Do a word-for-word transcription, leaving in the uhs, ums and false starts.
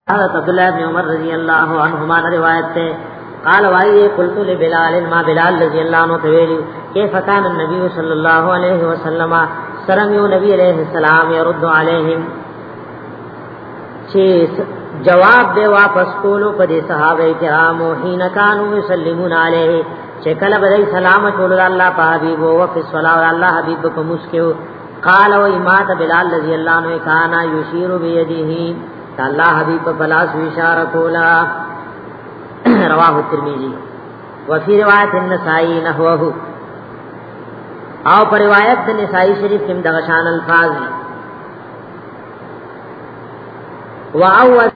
حضرت عبداللہ بن عمر رضی اللہ عنہما روایت ہے قال وائے قلت لبلال ما بلال رضی اللہ عنہ تویلی کیف کان النبی صلی اللہ علیہ وسلم سرمیو نبی علیہ السلام يرد علیہم چیز جواب دے واپس کولو پدی صحابہ کرامو حین کانو یسلمون علیہ چکل بدئی سلام چولو اللہ پا حبیب وفی الصلاة اللہ حبیب کو مسکیو قال و امات بلال رضی اللہ عنہ کانا یشیر بیدیہی اللہ حبیب پلاس اشارہ کولا رواہ الترمذی وفي روایت النسائی نحوه او پر روایت نسائی شریف کم دغشان الفاظ واول